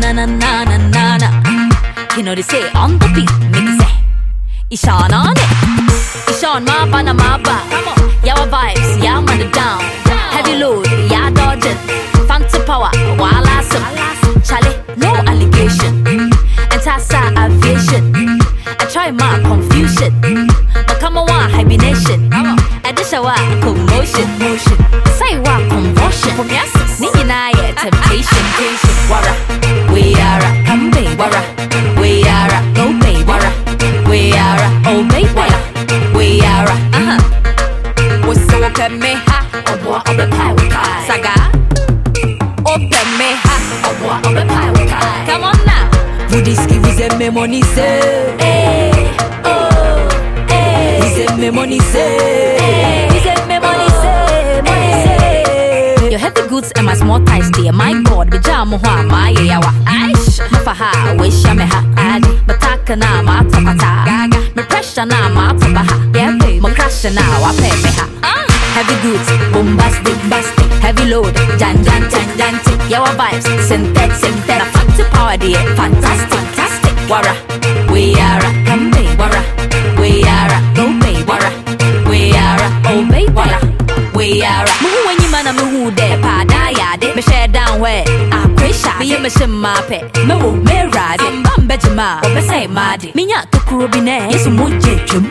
na na na na na. You know they say on the beat, niggas say Ishan on it. Ishan ma ba na ma ba. Yawa vibes, yeah man down. Heavy load, yeah dodging. Fancy power, while I Charlie, no allegation. And Tassa aviation. I try my confusion. But come on, hibernation. I dish a commotion. Say what convulsion. Nigga na temptation. Wara, we are a come baby. Wara, we are a go baby. Wara, we are a oh baby. Wara, we are a what's so open me ha? What of the pie saga? Open me ha? What of the pie? Come on now. Buddhist give us me money say. Hey, oh, hey. He said me money say. He said me money say. Money say. Your heavy goods and my small ties dear. My God, be jam ho my yawa. Aish, for her wish me ha. Adi, mataka na ma tapata. Gaga, me pressure na ma tabaha. Yeah, baby, me crash na wa pay me ha. Heavy goods, bombastic, bastic, heavy load, jantic, yawa vibes, synthetic, fancy power dear, fantastic, wara, we are a come baby, wara, we are a go baby, wara, we are a oh baby, wara, we are a muhu when you man a muhu de pa da ya de, me share down where I pressure, me a machine mape, me wo me ride, bam bejima, or be say madi, minya to kurubine, yes muje chum.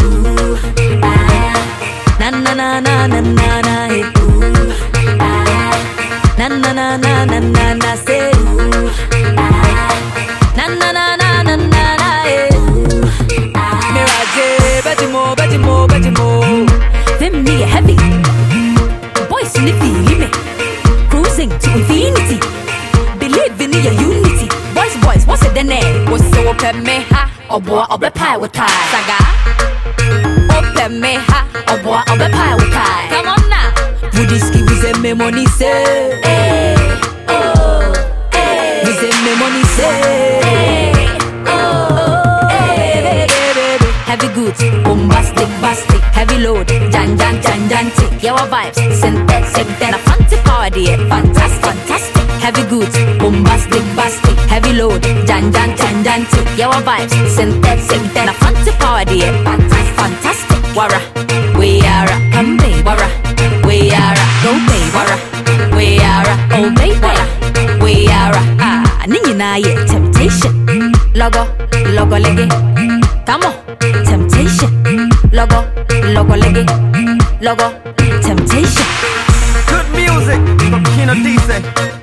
Na na na na na na na hey. Na na na na na na na say. Na na na na na na na hey. Mirage, Betty Mo. Them me heavy. Boys sniffy, me cruising to infinity. Believe in your unity. Boys, what's it the name? What's so open me ha? Or boy of the pie with tie. Saga. Open me ha. Or boy of the pie with tie. Come on now. Buddhist give us me money say. Hey, oh, hey. We say me money say. Hey, oh, hey. Heavy goods, bombastic, bastic, heavy load, jantic, yawa vibes, synthetic, a fancy power dear, fantastic, heavy goods, bombastic, bastic, heavy load, jantic, yawa vibes, synthetic, a fancy power dear, fantastic, wara, we are a come baby, wara, we are a go baby, wara, we are a oh baby, wara, we are a nina ye temptation, logo leggy, come on. Temptation, logo leggy, logo, temptation. Good music from Kino Dice.